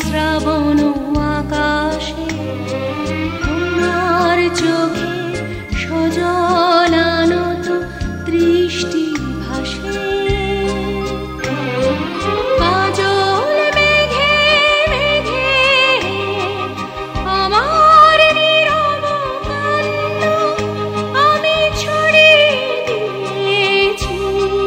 শ্রাবণ আকাশে তোমার চোখে সজলানত দৃষ্টি ভাসে। কাজল মেঘে মেঘে আমার নীরব কান্না আমি ছড়িয়ে দিয়েছি।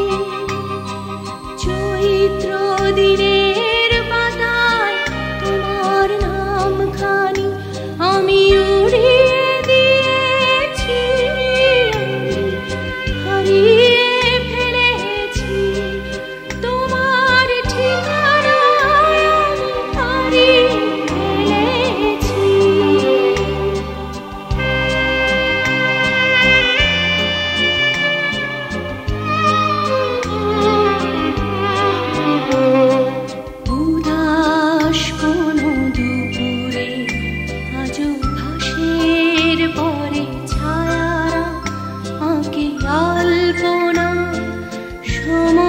চৈত্র দিনের পাতায় তোমার নামখানি আমি উড়িয়ে দিয়েছি। হারিয়ে ফেলেছি তোমার ঠিকানা আমি হারিয়ে ফেলেছি। উদাস কোনো দুপুরে আজও ঘাসের পরে ছায়ারা আঁকে আলপনা সময়